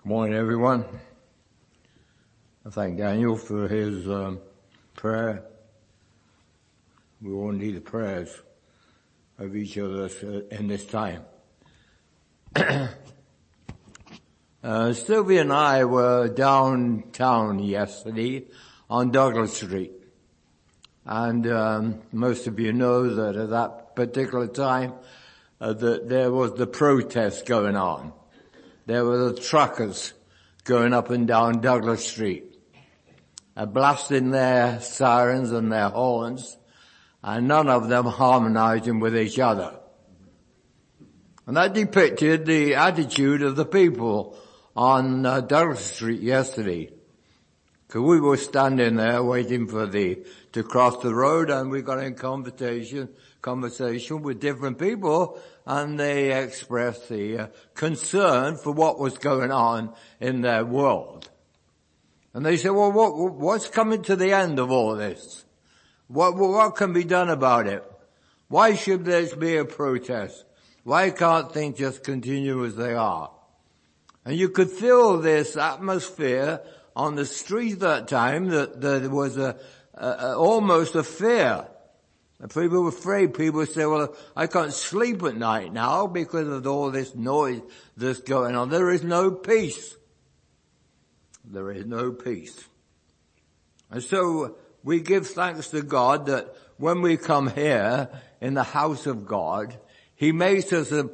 Good morning, everyone. I thank Daniel for his prayer. We all need the prayers of each of us in this time. Sylvia and I were downtown yesterday on Douglas Street. And most of you know that at that particular time that there was the protest going on. There were the truckers going up and down Douglas Street, blasting their sirens and their horns, and none of them harmonizing with each other. And that depicted the attitude of the people on Douglas Street yesterday. Because we were standing there waiting for to cross the road, and we got in conversation with different people, and they expressed the concern for what was going on in their world. And they said, well, what's coming to the end of all this? What can be done about it? Why should there be a protest? Why can't things just continue as they are? And you could feel this atmosphere on the street at that time that there was almost a fear. People were afraid. People would say, well, I can't sleep at night now because of all this noise that's going on. There is no peace. There is no peace. And so we give thanks to God that when we come here in the house of God, He makes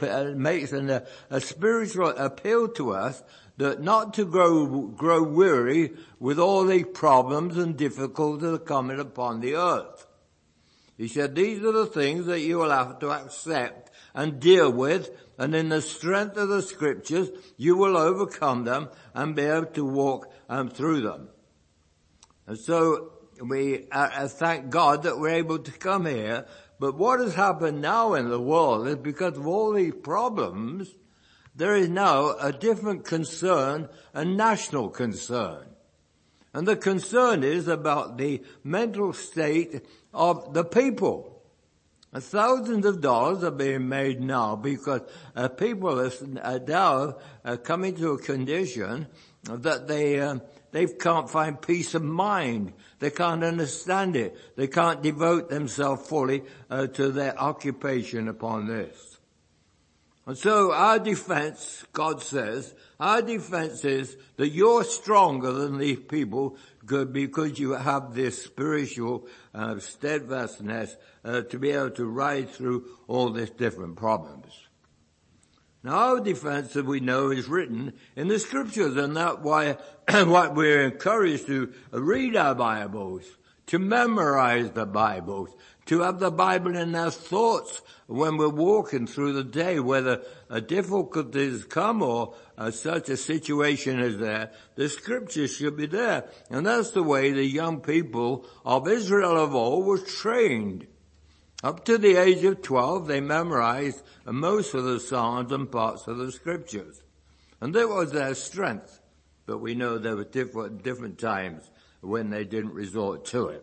a spiritual appeal to us that not to grow weary with all the problems and difficulties that are coming upon the earth. He said, these are the things that you will have to accept and deal with, and in the strength of the scriptures, you will overcome them and be able to walk through them. And so we thank God that we're able to come here. But what has happened now in the world is because of all these problems, there is now a different concern, a national concern. And the concern is about the mental state of the people. Thousands of dollars are being made now because people are now coming to a condition that they can't find peace of mind. They can't understand it. They can't devote themselves fully to their occupation upon this. And so our defense, God says, our defense is that you're stronger than these people because you have this spiritual steadfastness to be able to ride through all these different problems. Now our defense, as we know, is written in the scriptures, and that's why what we're encouraged to read our Bibles, to memorize the Bibles, to have the Bible in our thoughts when we're walking through the day, whether difficulties come or such a situation is there, the scriptures should be there. And that's the way the young people of Israel of old were trained. Up to the age of 12, they memorized most of the Psalms and parts of the scriptures. And that was their strength. But we know there were different times when they didn't resort to it.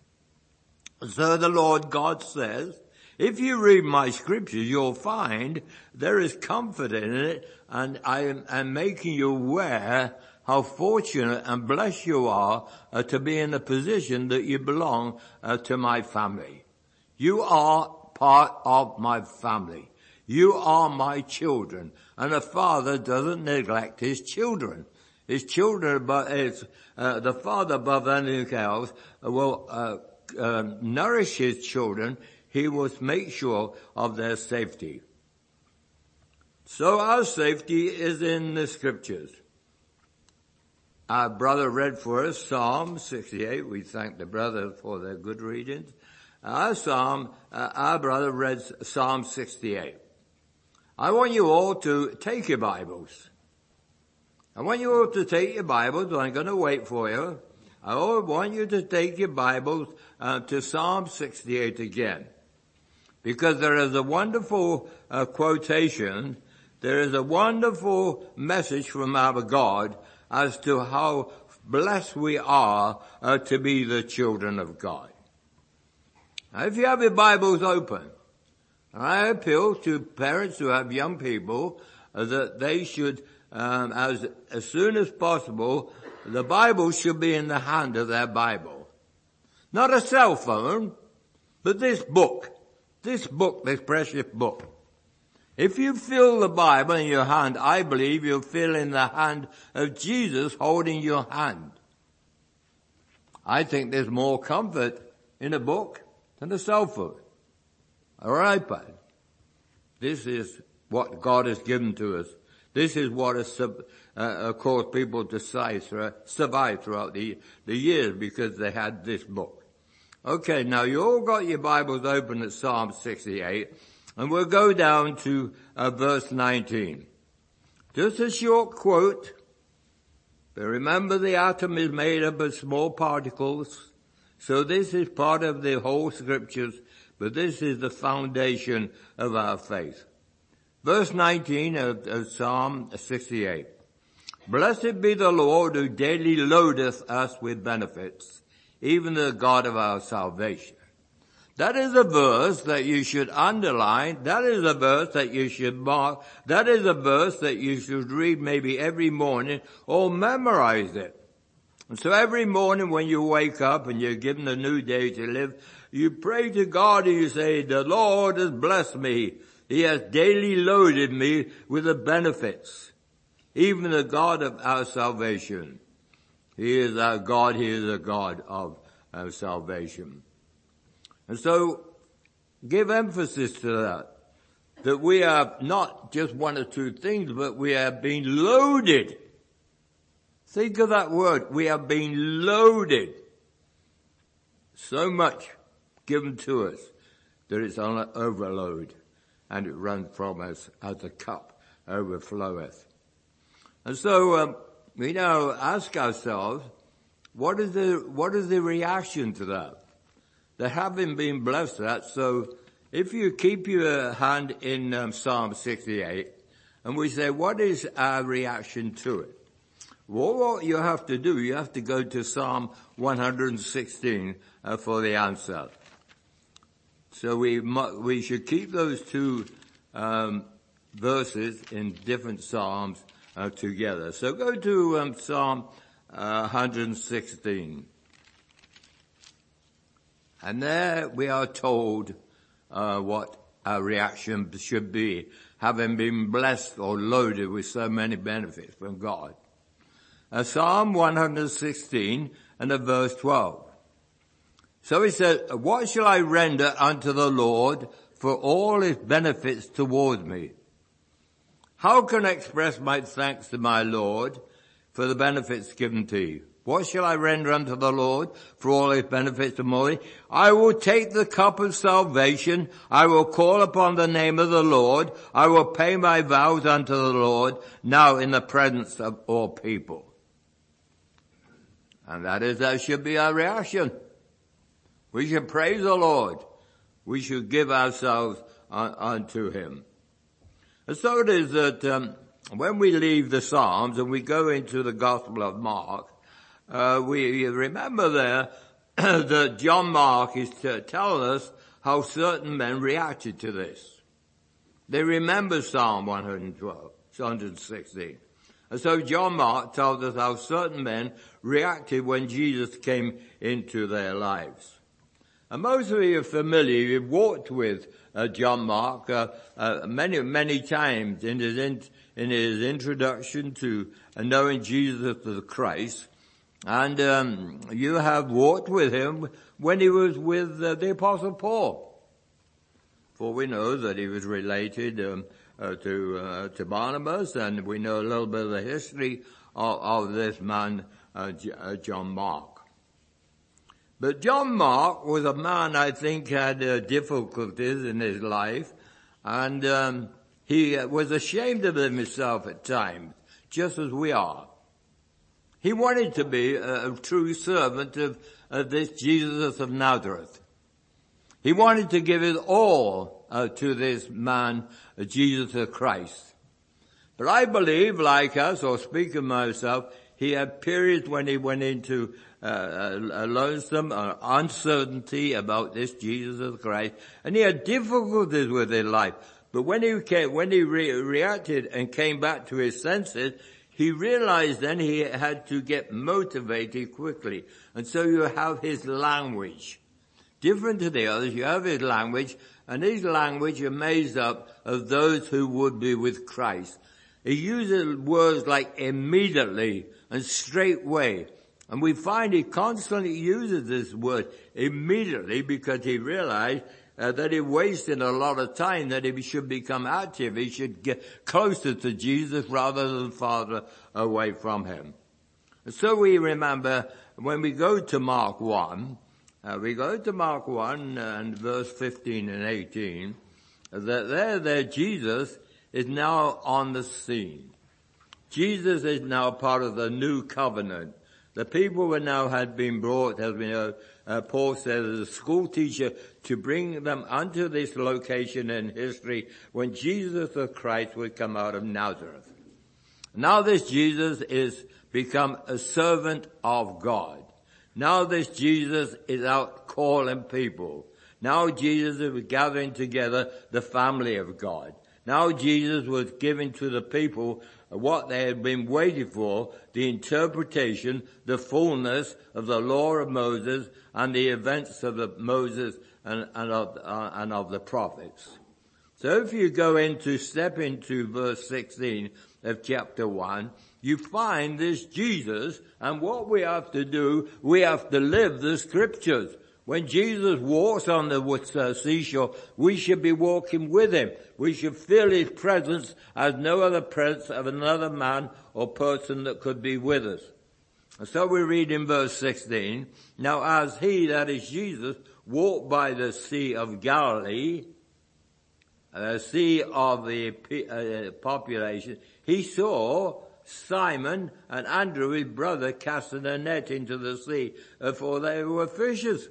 So the Lord God says, if you read my scriptures, you'll find there is comfort in it, and I am making you aware how fortunate and blessed you are to be in the position that you belong to my family. You are part of my family. You are my children. And a father doesn't neglect his children. His children, the father above anything else will nourish his children. He will make sure of their safety. So our safety is in the scriptures. Our brother read for us Psalm 68. We thank the brother for their good readings. Our brother read Psalm 68. I want you all to take your Bibles. I want you all to take your Bibles. I'm going to wait for you. I want you to take your Bibles to Psalm 68 again. Because there is a wonderful quotation, there is a wonderful message from our God as to how blessed we are to be the children of God. Now, if you have your Bibles open, I appeal to parents who have young people that they should as soon as possible, the Bible should be in the hand of their Bible. Not a cell phone, but this precious book. If you feel the Bible in your hand, I believe you'll feel in the hand of Jesus holding your hand. I think there's more comfort in a book than a cell phone or iPad. This is what God has given to us. This is what has caused people to survive throughout the years, because they had this book. Okay, now you all got your Bibles open at Psalm 68, and we'll go down to verse 19. Just a short quote. But remember, the atom is made up of small particles, so this is part of the whole scriptures, but this is the foundation of our faith. Verse 19 of Psalm 68. Blessed be the Lord who daily loadeth us with benefits, even the God of our salvation. That is a verse that you should underline. That is a verse that you should mark. That is a verse that you should read maybe every morning or memorize it. And so every morning when you wake up and you're given a new day to live, you pray to God and you say, the Lord has blessed me. He has daily loaded me with the benefits, even the God of our salvation. He is our God. He is a God of our salvation. And so give emphasis to that we are not just one or two things, but we are being loaded. Think of that word. We are being loaded. So much given to us that it's on an overload, and it runs from us as the cup overfloweth. And so we now ask ourselves, what is the reaction to that? That having been blessed that, so if you keep your hand in Psalm 68, and we say, what is our reaction to it? Well, what you have to do, you have to go to Psalm 116 for the answer. So we should keep those two verses in different psalms together. So go to Psalm 116. And there we are told what our reaction should be, having been blessed or loaded with so many benefits from God. Psalm 116 and verse 12. So he said, what shall I render unto the Lord for all his benefits toward me? How can I express my thanks to my Lord for the benefits given to you? What shall I render unto the Lord for all his benefits toward me? I will take the cup of salvation. I will call upon the name of the Lord. I will pay my vows unto the Lord now in the presence of all people. And that should be our reaction. We should praise the Lord. We should give ourselves unto him. And so it is that when we leave the Psalms and we go into the Gospel of Mark, we remember there that John Mark is telling us how certain men reacted to this. They remember Psalm 116. And so John Mark tells us how certain men reacted when Jesus came into their lives. And most of you are familiar, you've walked with John Mark many times in his introduction to knowing Jesus as Christ. And you have walked with him when he was with the Apostle Paul. For we know that he was related to Barnabas, and we know a little bit of the history of this man, John Mark. But John Mark was a man I think had difficulties in his life, and he was ashamed of himself at times, just as we are. He wanted to be a true servant of this Jesus of Nazareth. He wanted to give it all to this man, Jesus of Christ. But I believe, like us, or speak of myself, he had periods when he went into lonesome uncertainty about this Jesus of Christ, and he had difficulties with his life. But when he reacted and came back to his senses, he realized then he had to get motivated quickly. And so you have his language. Different to the others, you have his language, and his language is made up of those who would be with Christ. He uses words like immediately and straightway. And we find he constantly uses this word immediately because he realized that he wasted a lot of time, that he should become active. He should get closer to Jesus rather than farther away from him. And so we remember when we go to Mark 1, and verse 15 and 18, that there Jesus is now on the scene. Jesus is now part of the new covenant. The people who now had been brought, as we know, Paul says, as a school teacher to bring them unto this location in history when Jesus the Christ would come out of Nazareth. Now this Jesus is become a servant of God. Now this Jesus is out calling people. Now Jesus is gathering together the family of God. Now Jesus was giving to the people what they had been waiting for, the interpretation, the fullness of the law of Moses and the events of Moses and of the prophets. So if you step into verse 16 of chapter 1, you find this Jesus, and what we have to do, we have to live the scriptures. When Jesus walks on the seashore, we should be walking with him. We should feel his presence as no other presence of another man or person that could be with us. And so we read in verse 16, now as he, that is Jesus, walked by the Sea of Galilee, the sea of the population, he saw Simon and Andrew, his brother, casting a net into the sea, for they were fishers.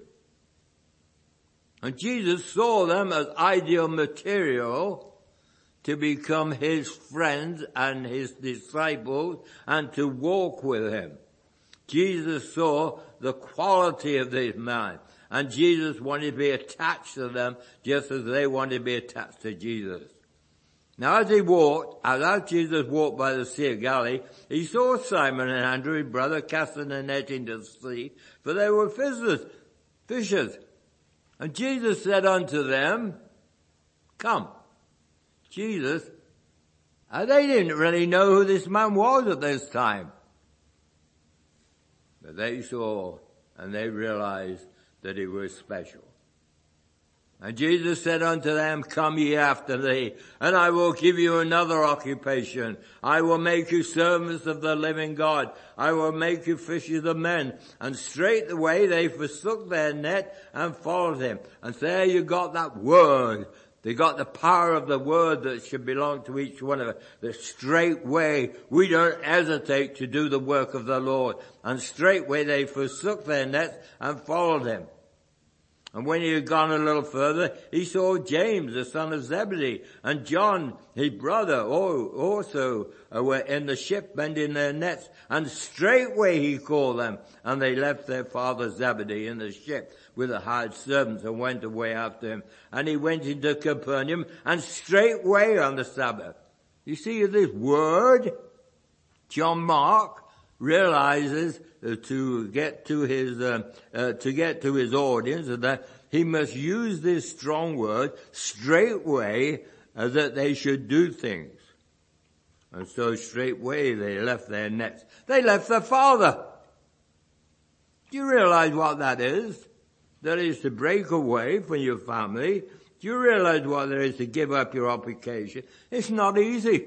And Jesus saw them as ideal material to become his friends and his disciples and to walk with him. Jesus saw the quality of these men, and Jesus wanted to be attached to them just as they wanted to be attached to Jesus. Now as Jesus walked by the Sea of Galilee, he saw Simon and Andrew, his brother, casting a net into the sea, for they were fishers. And Jesus said unto them, come. Jesus, and they didn't really know who this man was at this time. But they saw and they realized that he was special. And Jesus said unto them, come ye after thee, and I will give you another occupation. I will make you servants of the living God. I will make you fishers of men. And straightway they forsook their net and followed him. And there you got that word. They got the power of the word that should belong to each one of us. The straightway, we don't hesitate to do the work of the Lord. And straightway they forsook their nets and followed him. And when he had gone a little further, he saw James, the son of Zebedee, and John, his brother, also were in the ship mending their nets. And straightway he called them, and they left their father Zebedee in the ship with the hired servants and went away after him. And he went into Capernaum, and straightway on the Sabbath. You see this word, John Mark realizes to get to his audience that he must use this strong word straightway that they should do things. And so straightway they left their nets. They left their father. Do you realize what that is? That is to break away from your family. Do you realize what there is to give up your occupation? It's not easy.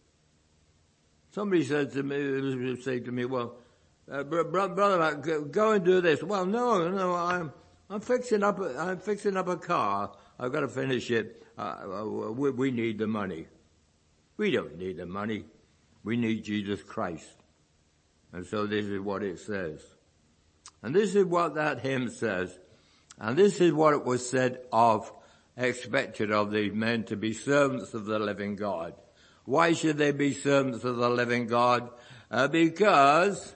Somebody say to me, well, brother, go and do this. Well, no, I'm fixing up a car. I've got to finish it. We need the money. We don't need the money. We need Jesus Christ. And so this is what it says. And this is what that hymn says. And this is what it was expected of these men to be servants of the living God. Why should they be servants of the living God? Because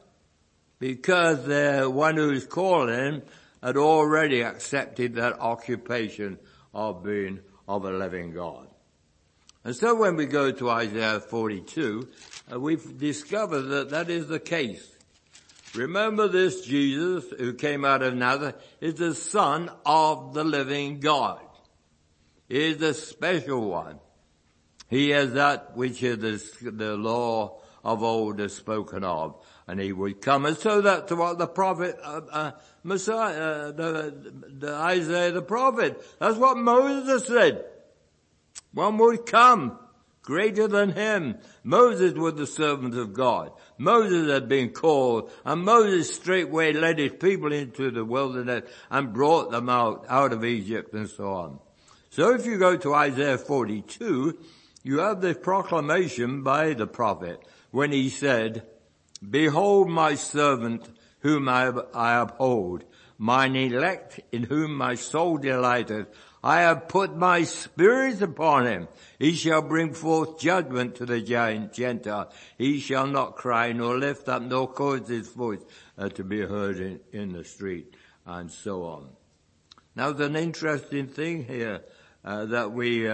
the one who is calling had already accepted that occupation of being of a living God. And so when we go to Isaiah 42, we've discovered that that is the case. Remember, this Jesus who came out of Nazareth is the Son of the living God. He is the special one. He is that which is the law of old is spoken of, and he would come. And so that's what the prophet, Messiah, the Isaiah the prophet, that's what Moses said. One would come greater than him. Moses was the servant of God. Moses had been called, and Moses straightway led his people into the wilderness and brought them out of Egypt and so on. So if you go to Isaiah 42, you have this proclamation by the prophet when he said, "Behold my servant whom I uphold, mine elect in whom my soul delighteth. I have put my spirit upon him. He shall bring forth judgment to the Gentile. He shall not cry nor lift up nor cause his voice to be heard in the street," and so on. Now there's an interesting thing here that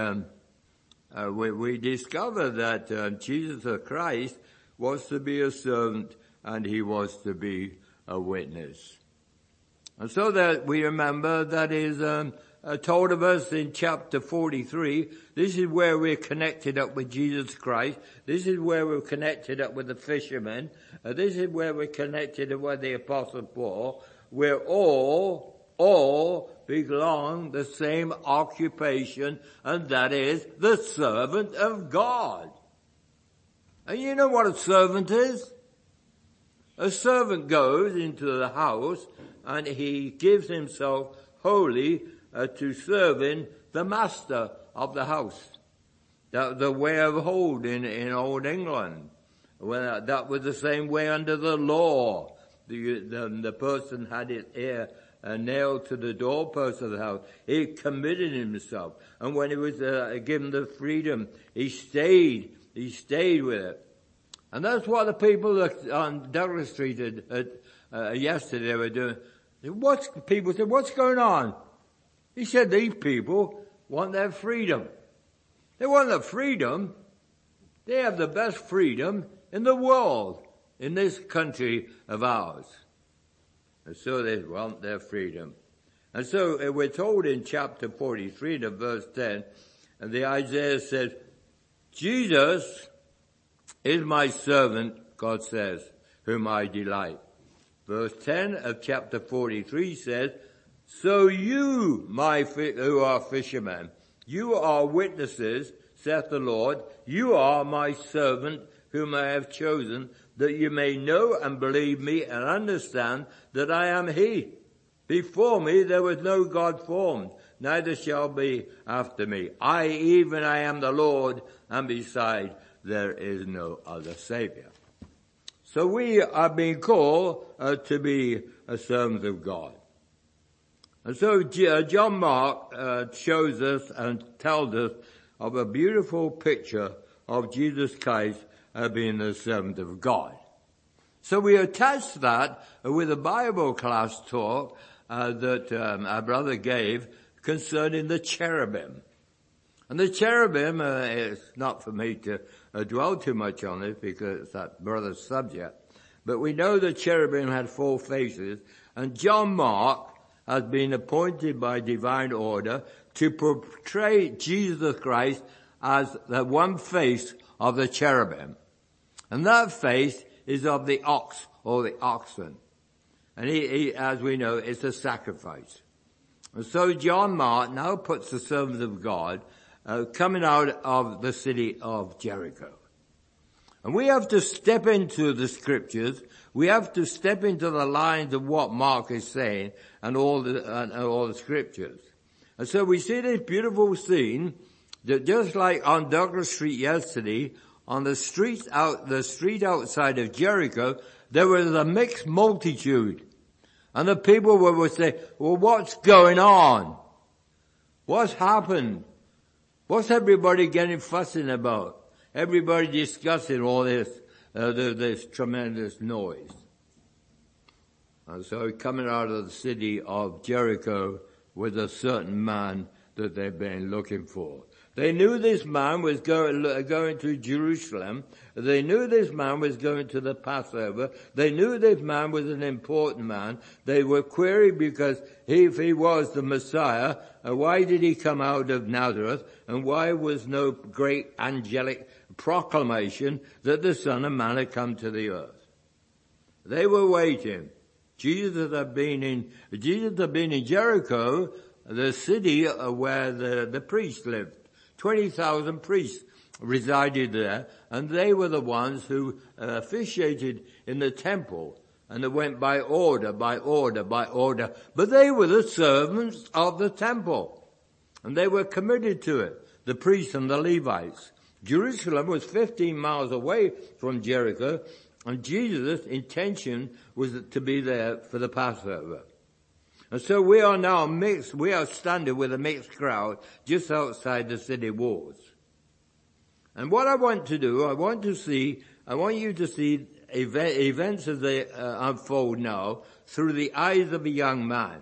we discover that Jesus Christ was to be a servant and he was to be a witness. And so that we remember that is told of us in chapter 43. This is where we're connected up with Jesus Christ. This is where we're connected up with the fishermen. This is where we're connected up with the Apostle Paul. We're all belong the same occupation, and that is the servant of God. And you know what a servant is? A servant goes into the house and he gives himself wholly to serving the master of the house. The way of old in old England. That was the same way under the law. The person had his ear nailed to the doorpost of the house. He committed himself. And when he was given the freedom, he stayed with it. And that's what the people on Douglas Street yesterday were doing. People said, "What's going on?" He said, "These people want their freedom. They want their freedom. They have the best freedom in the world, in this country of ours." And so they want their freedom. And so we're told in chapter 43 to verse 10, and the Isaiah says, "Jesus is my servant," God says, "whom I delight." Verse 10 of chapter 43 says, "So you, who are fishermen, you are witnesses, saith the Lord. You are my servant whom I have chosen, that you may know and believe me and understand that I am he. Before me there was no God formed, neither shall be after me. I am the Lord, and beside there is no other Savior." So we are being called to be servants of God. And so John Mark shows us and tells us of a beautiful picture of Jesus Christ being the servant of God. So we attach that with a Bible class talk that our brother gave concerning the cherubim. And the cherubim, it's not for me to dwell too much on it because it's that brother's subject. But we know the cherubim had 4 faces, and John Mark has been appointed by divine order to portray Jesus Christ as the one face of the cherubim. And that face is of the ox or the oxen. And he as we know, is a sacrifice. And so John Mark now puts the servants of God coming out of the city of Jericho. And we have to step into the scriptures. We have to step into the lines of what Mark is saying and all the scriptures. And so we see this beautiful scene that just like on Douglas Street yesterday, on the street outside of Jericho, there was a mixed multitude. And the people would say, "Well, what's going on? What's happened? What's everybody getting fussing about? Everybody discussing all this, this tremendous noise." And so coming out of the city of Jericho was a certain man that they've been looking for. They knew this man was going to Jerusalem. They knew this man was going to the Passover. They knew this man was an important man. They were querying because if he was the Messiah, why did he come out of Nazareth? And why was no great angelic proclamation that the Son of Man had come to the earth? They were waiting. Jesus had been in Jericho, the city where the priests lived. 20,000 priests resided there, and they were the ones who officiated in the temple, and it went by order. But they were the servants of the temple, and they were committed to it, the priests and the Levites. Jerusalem was 15 miles away from Jericho, and Jesus' intention was to be there for the Passover. And so we are now we are standing with a mixed crowd just outside the city walls. And what I want to do, I want you to see events as they unfold now through the eyes of a young man.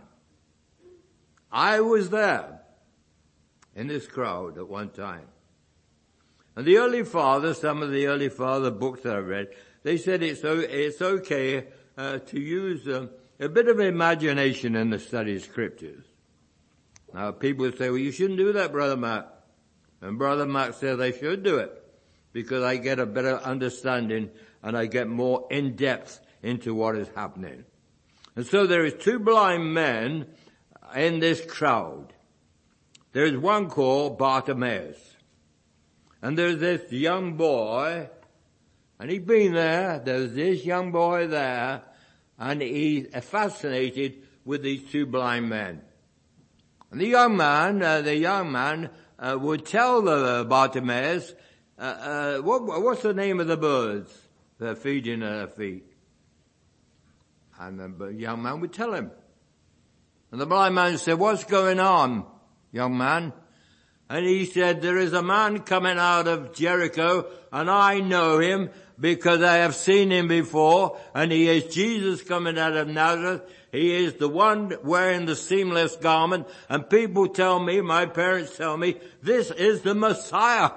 I was there in this crowd at one time. And the early fathers, some of the early father books that I read, they said it's okay to use a bit of imagination in the study of scriptures. Now people say, well, you shouldn't do that, Brother Matt. And Brother Matt says I should do it because I get a better understanding and I get more in depth into what is happening. And so there is two blind men in this crowd. There is one called Bartimaeus. And there's this young boy, and he'd been there, there's this young boy there, and he's fascinated with these two blind men. And the young man would tell the Bartimaeus, what's the name of the birds that are feeding their feet? And the young man would tell him. And the blind man said, what's going on, young man? And he said, there is a man coming out of Jericho, and I know him because I have seen him before, and he is Jesus coming out of Nazareth. He is the one wearing the seamless garment, and people tell me, my parents tell me, this is the Messiah.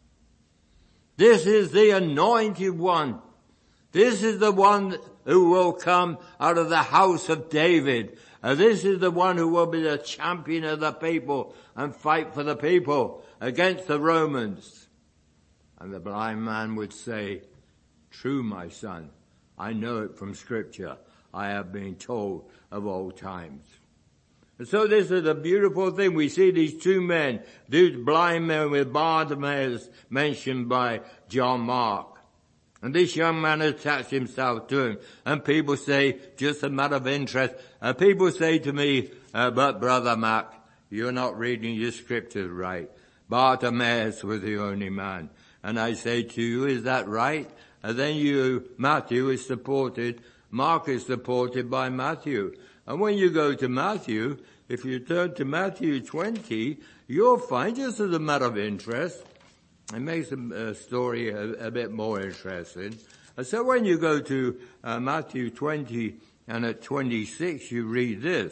This is the anointed one. This is the one who will come out of the house of David. This is the one who will be the champion of the people and fight for the people against the Romans. And the blind man would say, true, my son, I know it from Scripture. I have been told of old times. And so this is a beautiful thing. We see these two men, these blind men with Bartimaeus mentioned by John Mark. And this young man attached himself to him. And people say, just a matter of interest, people say to me, but Brother Mac, you're not reading your scriptures right. Bartimaeus was the only man. And I say to you, is that right? And then Matthew is supported, Mark is supported by Matthew. And when you go to Matthew, if you turn to Matthew 20, you'll find, just as a matter of interest, it makes the story a bit more interesting. So when you go to Matthew 20 and at 26, you read this.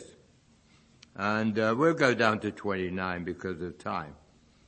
And we'll go down to 29 because of time.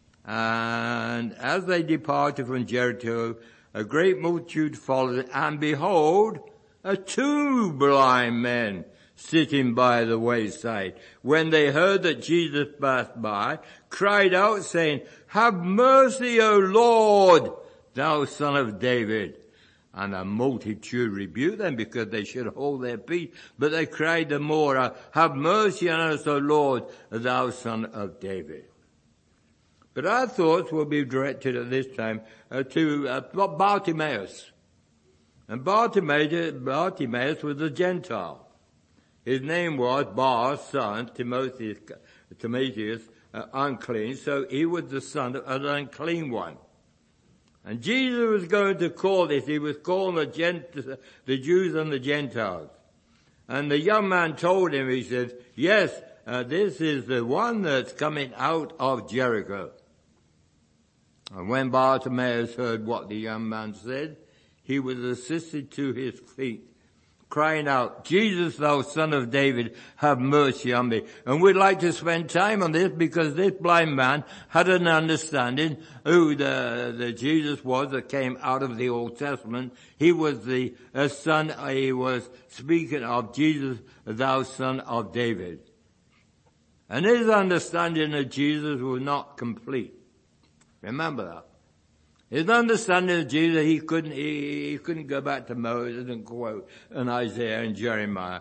And as they departed from Jericho, a great multitude followed, and behold, two blind men sitting by the wayside, when they heard that Jesus passed by, cried out, saying, have mercy, O Lord, thou Son of David. And a multitude rebuked them because they should hold their peace, but they cried the more, have mercy on us, O Lord, thou Son of David. But our thoughts will be directed at this time to Bartimaeus. And Bartimaeus was a Gentile. His name was Bar's son, Timotheus, unclean, so he was the son of an unclean one. And Jesus was going to call this, he was calling the Jews and the Gentiles. And the young man told him, he said, yes, this is the one that's coming out of Jericho. And when Bartimaeus heard what the young man said, he was assisted to his feet, crying out, Jesus, thou son of David, have mercy on me. And we'd like to spend time on this because this blind man had an understanding who the Jesus was that came out of the Old Testament. He was the son, he was speaking of Jesus, thou son of David. And his understanding of Jesus was not complete. Remember that. His understanding of Jesus, he couldn't go back to Moses and quote and Isaiah and Jeremiah.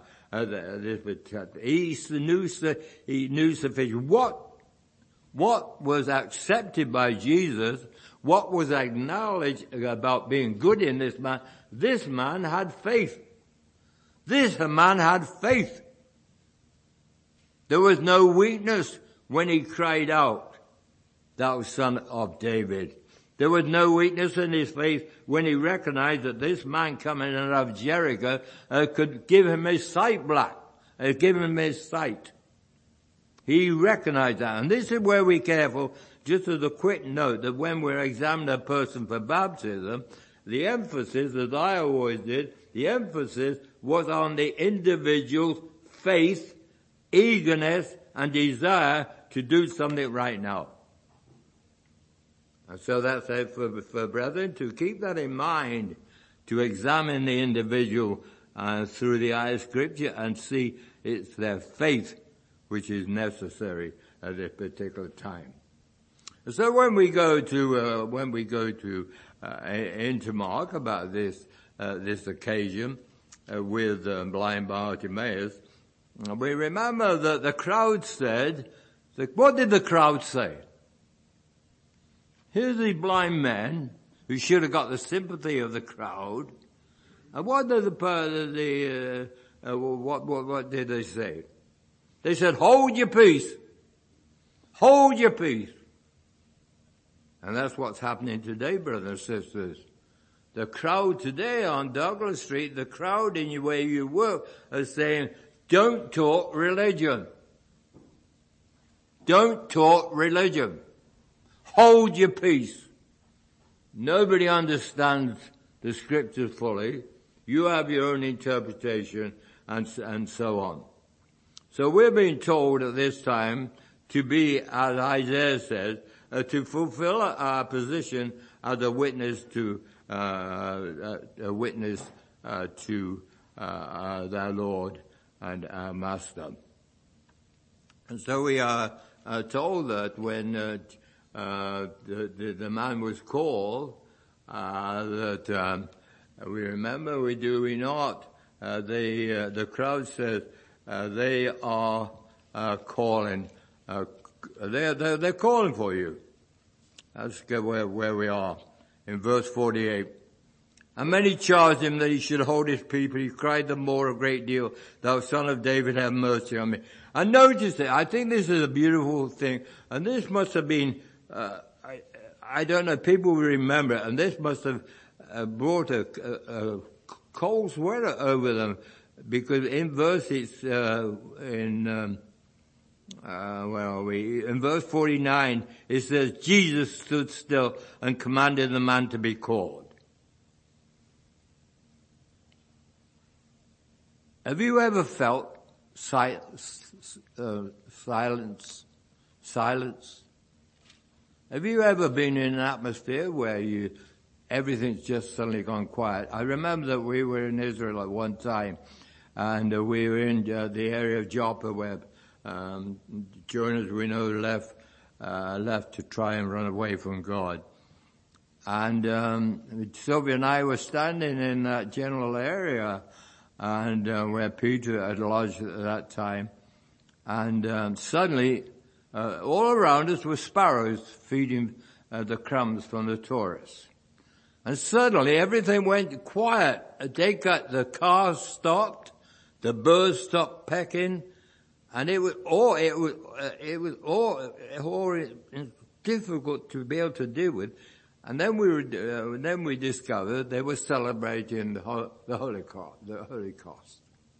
He knew sufficient. What was accepted by Jesus, what was acknowledged about being good in this man had faith. This man had faith. There was no weakness when he cried out, thou son of David. There was no weakness in his faith when he recognized that this man coming out of Jericho could give him his sight back, give him his sight. He recognized that. And this is where we're careful, just as a quick note, that when we're examining a person for baptism, the emphasis, as I always did, the emphasis was on the individual's faith, eagerness, and desire to do something right now. And so that's it for brethren, to keep that in mind, to examine the individual through the eye of Scripture and see it's their faith which is necessary at this particular time. So when we go to into Mark about this occasion with blind Bartimaeus, we remember that the crowd said, what did the crowd say? Here's the blind man who should have got the sympathy of the crowd. And what did what did they say? They said, hold your peace. Hold your peace. And that's what's happening today, brothers and sisters. The crowd today on Douglas Street, the crowd in where you work are saying, don't talk religion. Don't talk religion. Hold your peace. Nobody understands the Scriptures fully. You have your own interpretation and so on. So we're being told at this time to be, as Isaiah says, to fulfill our position as a witness to our Lord and our Master. And so we are told that when the man was called, that we remember, we not. The crowd says they are calling. They're calling for you. Let's go where we are in verse 48. And many charged him that he should hold his people. He cried the more a great deal, thou son of David, have mercy on me. And notice it. I think this is a beautiful thing. And this must have been, I don't know, people will remember it. And this must have brought a cold sweater over them. Because in verse, it's, in verse 49, it says, Jesus stood still and commanded the man to be called. Have you ever felt silence? Have you ever been in an atmosphere where everything's just suddenly gone quiet? I remember that we were in Israel at one time, and we were in the area of Joppa where Jonas, we know, left to try and run away from God. And Sylvia and I were standing in that general area, and where Peter had lodged at that time. And suddenly, all around us were sparrows feeding the crumbs from the tourists. And suddenly everything went quiet. The cars stopped, the birds stopped pecking, and it was difficult to be able to deal with. And then we discovered they were celebrating the Holocaust.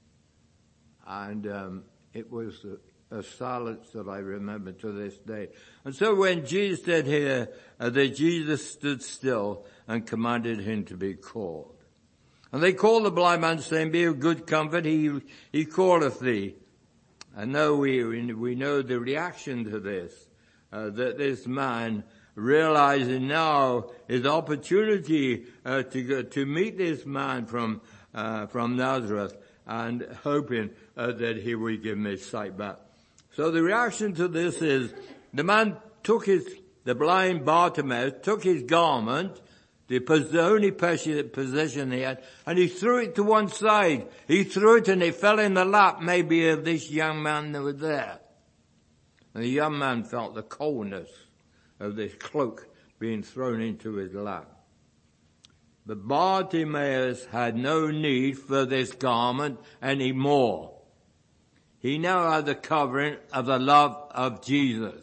And it was a silence that I remember to this day. And so when Jesus said here that Jesus stood still and commanded him to be called. And they called the blind man, saying, Be of good comfort, he calleth thee. And now we know the reaction to this, that this man, realizing now his opportunity to meet this man from Nazareth, and hoping that he would give him his sight back. So the reaction to this is, the man the blind Bartimaeus took his garment, the only possession he had, and he threw it to one side. He threw it and it fell in the lap maybe of this young man that was there. And the young man felt the coldness of this cloak being thrown into his lap. But Bartimaeus had no need for this garment any more. He now had the covering of the love of Jesus.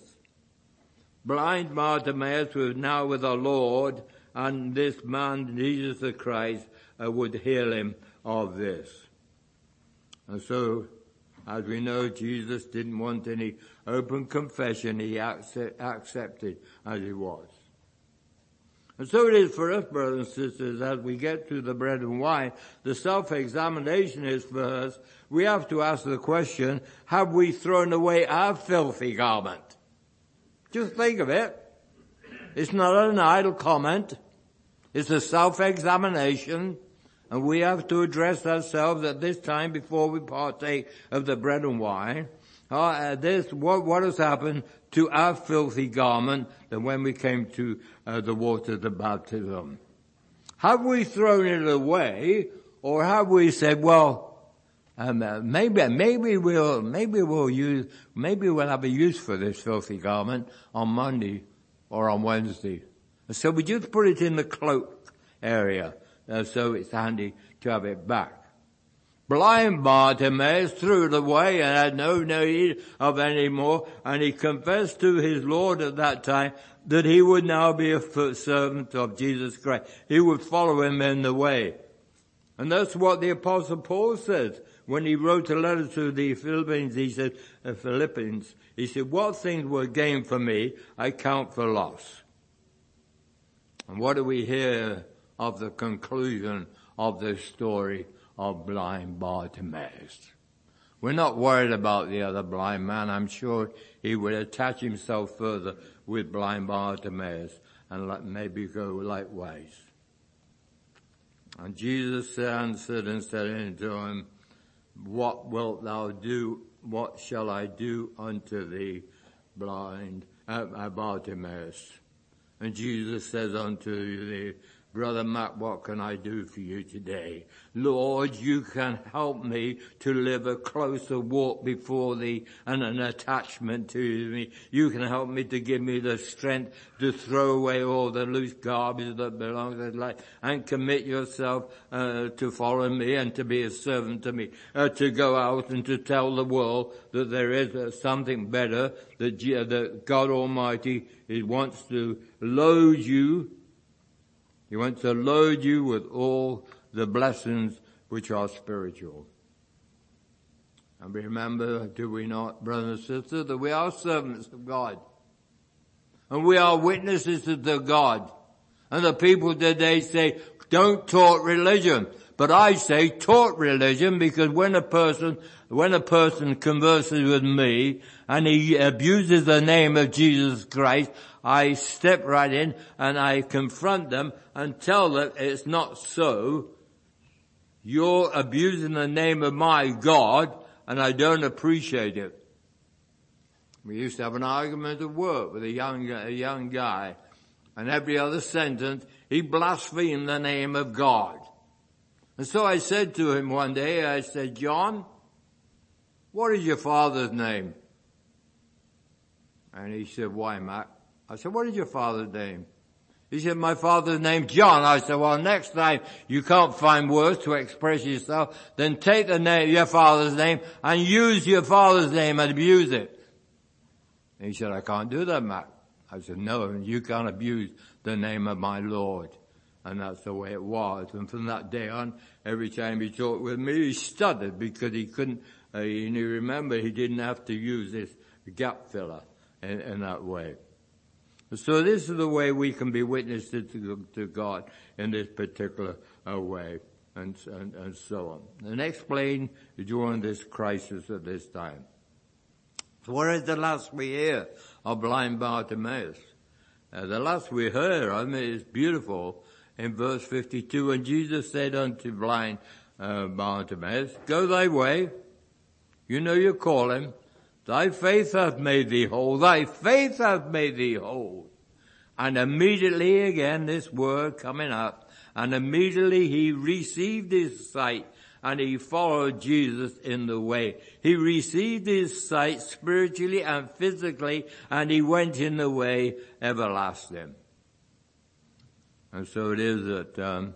Blind Bartimaeus was now with the Lord, and this man, Jesus the Christ, would heal him of this. And so, as we know, Jesus didn't want any open confession. He accepted as he was. And so it is for us, brothers and sisters, as we get to the bread and wine, the self-examination is for us. We have to ask the question, have we thrown away our filthy garment? Just think of it. It's not an idle comment. It's a self-examination. And we have to address ourselves at this time before we partake of the bread and wine. What has happened to our filthy garment than when we came to the waters of baptism? Have we thrown it away, or have we said, well, maybe we'll have a use for this filthy garment on Monday or on Wednesday. And so we just put it in the cloak area, so it's handy to have it back. Blind Bartimaeus threw it away and had no need of any more, and he confessed to his Lord at that time that he would now be a servant of Jesus Christ. He would follow him in the way. And that's what the Apostle Paul says when he wrote a letter to the Philippians. He said, what things were gained for me, I count for loss. And what do we hear of the conclusion of this story of blind Bartimaeus? We're not worried about the other blind man. I'm sure he would attach himself further with blind Bartimaeus and maybe go likewise. And Jesus answered and said unto him, What wilt thou do? What shall I do unto thee, blind Bartimaeus? And Jesus says unto thee, Brother Matt, what can I do for you today? Lord, you can help me to live a closer walk before thee and an attachment to me. You can help me to give me the strength to throw away all the loose garbage that belongs to life and commit yourself to follow me and to be a servant to me, to go out and to tell the world that there is something better, that God Almighty wants to load you. He wants to load you with all the blessings which are spiritual. And remember, do we not, brothers and sisters, that we are servants of God. And we are witnesses to God. And the people today say, don't talk religion. But I say, talk religion, because when a person converses with me and he abuses the name of Jesus Christ, I step right in and I confront them and tell them it's not so. You're abusing the name of my God and I don't appreciate it. We used to have an argument at work with a young guy, and every other sentence he blasphemed the name of God. And so I said to him one day, I said, John, what is your father's name? And he said, why, Matt? I said, what is your father's name? He said, my father's name's John. I said, well, next time you can't find words to express yourself, then take your father's name and use your father's name and abuse it. And he said, I can't do that, Matt. I said, no, you can't abuse the name of my Lord. And that's the way it was. And from that day on, every time he talked with me, he stuttered because he couldn't, you remember, he didn't have to use this gap filler in that way. So this is the way we can be witnesses to God in this particular way. and so on. And explain during this crisis at this time. So what is the last we hear of blind Bartimaeus? The last we heard, is beautiful in verse 52. And Jesus said unto blind Bartimaeus, go thy way. You know your calling. Thy faith hath made thee whole. Thy faith hath made thee whole. And immediately again this word coming up. And immediately he received his sight and he followed Jesus in the way. He received his sight spiritually and physically, and he went in the way everlasting. And so it is that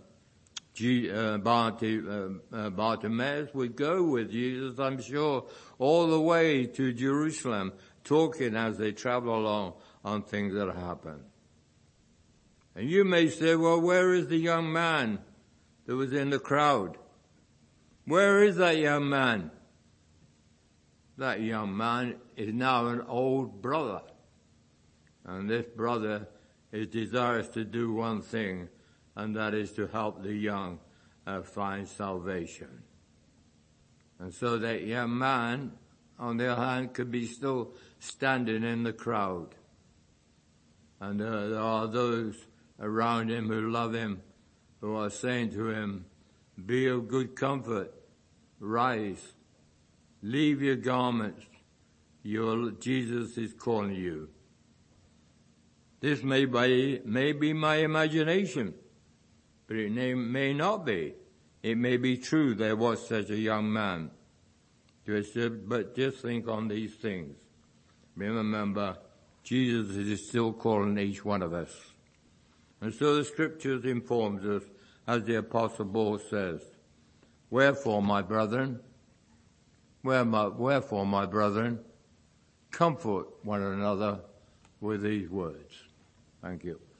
Bartimaeus would go with Jesus, I'm sure, all the way to Jerusalem, talking as they travel along on things that happen. And you may say, well, where is the young man that was in the crowd? Where is that young man? That young man is now an old brother. And this brother is desirous to do one thing, and that is to help the young find salvation. And so that young man, on the other hand, could be still standing in the crowd. And there are those around him who love him, who are saying to him, be of good comfort, rise, leave your garments, Jesus is calling you. This may be my imagination, but it may not be. It may be true there was such a young man. But just think on these things. Remember, Jesus is still calling each one of us. And so the scriptures informs us, as the apostle Paul says, wherefore, my brethren, comfort one another with these words. Thank you.